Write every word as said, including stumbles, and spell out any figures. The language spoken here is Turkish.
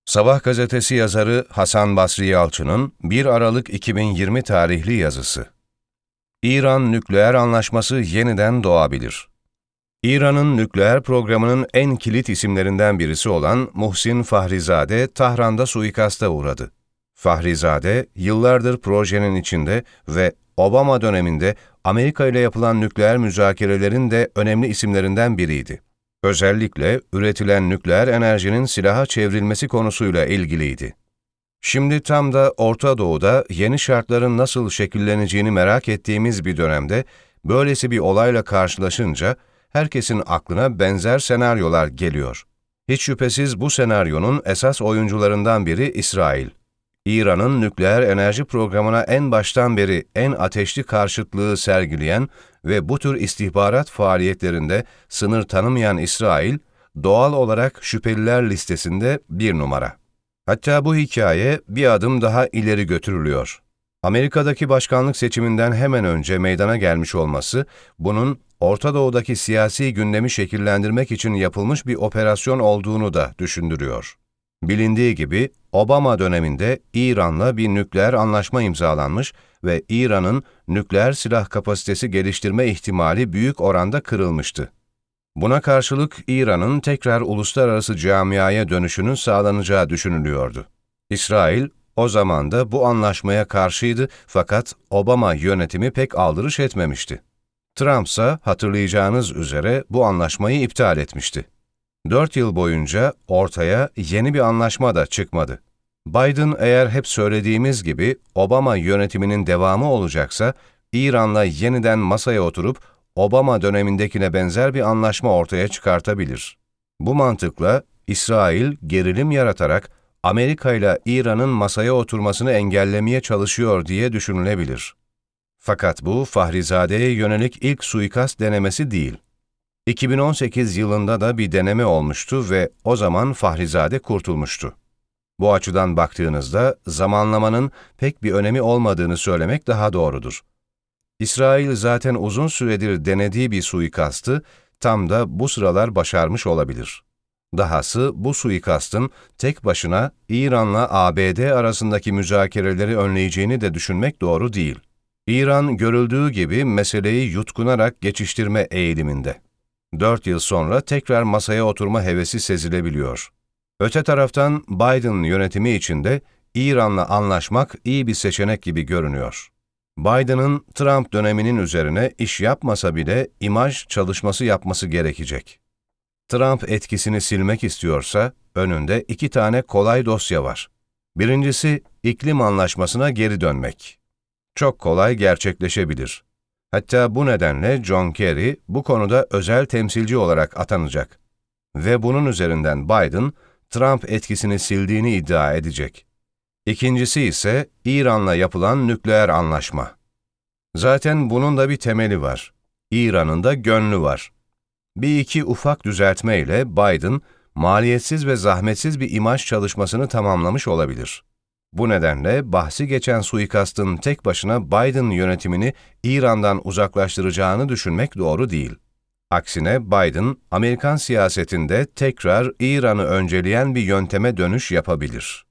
Sabah gazetesi yazarı Hasan Basri Yalçın'ın bir Aralık iki bin yirmi tarihli yazısı. İran nükleer anlaşması yeniden doğabilir. İran'ın nükleer programının en kilit isimlerinden birisi olan Muhsin Fahrizade, Tahran'da suikasta uğradı. Fahrizade, yıllardır projenin içinde ve Obama döneminde Amerika ile yapılan nükleer müzakerelerin de önemli isimlerinden biriydi. Özellikle üretilen nükleer enerjinin silaha çevrilmesi konusuyla ilgiliydi. Şimdi tam da Orta Doğu'da yeni şartların nasıl şekilleneceğini merak ettiğimiz bir dönemde, böylesi bir olayla karşılaşınca herkesin aklına benzer senaryolar geliyor. Hiç şüphesiz bu senaryonun esas oyuncularından biri İsrail. İran'ın nükleer enerji programına en baştan beri en ateşli karşıtlığı sergileyen ve bu tür istihbarat faaliyetlerinde sınır tanımayan İsrail, doğal olarak şüpheliler listesinde bir numara. Hatta bu hikaye bir adım daha ileri götürülüyor. Amerika'daki başkanlık seçiminden hemen önce meydana gelmiş olması, bunun Orta Doğu'daki siyasi gündemi şekillendirmek için yapılmış bir operasyon olduğunu da düşündürüyor. Bilindiği gibi Obama döneminde İran'la bir nükleer anlaşma imzalanmış ve İran'ın nükleer silah kapasitesi geliştirme ihtimali büyük oranda kırılmıştı. Buna karşılık İran'ın tekrar uluslararası camiaya dönüşünün sağlanacağı düşünülüyordu. İsrail o zaman da bu anlaşmaya karşıydı fakat Obama yönetimi pek aldırış etmemişti. Trump ise hatırlayacağınız üzere bu anlaşmayı iptal etmişti. Dört yıl boyunca ortaya yeni bir anlaşma da çıkmadı. Biden eğer hep söylediğimiz gibi Obama yönetiminin devamı olacaksa, İran'la yeniden masaya oturup Obama dönemindekine benzer bir anlaşma ortaya çıkartabilir. Bu mantıkla İsrail gerilim yaratarak Amerika ile İran'ın masaya oturmasını engellemeye çalışıyor diye düşünülebilir. Fakat bu Fahrizade'ye yönelik ilk suikast denemesi değil. iki bin on sekiz yılında da bir deneme olmuştu ve o zaman Fahrizade kurtulmuştu. Bu açıdan baktığınızda zamanlamanın pek bir önemi olmadığını söylemek daha doğrudur. İsrail zaten uzun süredir denediği bir suikastı, tam da bu sıralar başarmış olabilir. Dahası bu suikastın tek başına İran'la A B D arasındaki müzakereleri önleyeceğini de düşünmek doğru değil. İran görüldüğü gibi meseleyi yutkunarak geçiştirme eğiliminde. Dört yıl sonra tekrar masaya oturma hevesi sezilebiliyor. Öte taraftan Biden yönetimi içinde İran'la anlaşmak iyi bir seçenek gibi görünüyor. Biden'ın Trump döneminin üzerine iş yapmasa bile imaj çalışması yapması gerekecek. Trump etkisini silmek istiyorsa önünde iki tane kolay dosya var. Birincisi iklim anlaşmasına geri dönmek. Çok kolay gerçekleşebilir. Hatta bu nedenle John Kerry bu konuda özel temsilci olarak atanacak. Ve bunun üzerinden Biden, Trump etkisini sildiğini iddia edecek. İkincisi ise İran'la yapılan nükleer anlaşma. Zaten bunun da bir temeli var. İran'ın da gönlü var. Bir iki ufak düzeltmeyle Biden, maliyetsiz ve zahmetsiz bir imaj çalışmasını tamamlamış olabilir. Bu nedenle bahsi geçen suikastın tek başına Biden yönetimini İran'dan uzaklaştıracağını düşünmek doğru değil. Aksine Biden, Amerikan siyasetinde tekrar İran'ı önceleyen bir yönteme dönüş yapabilir.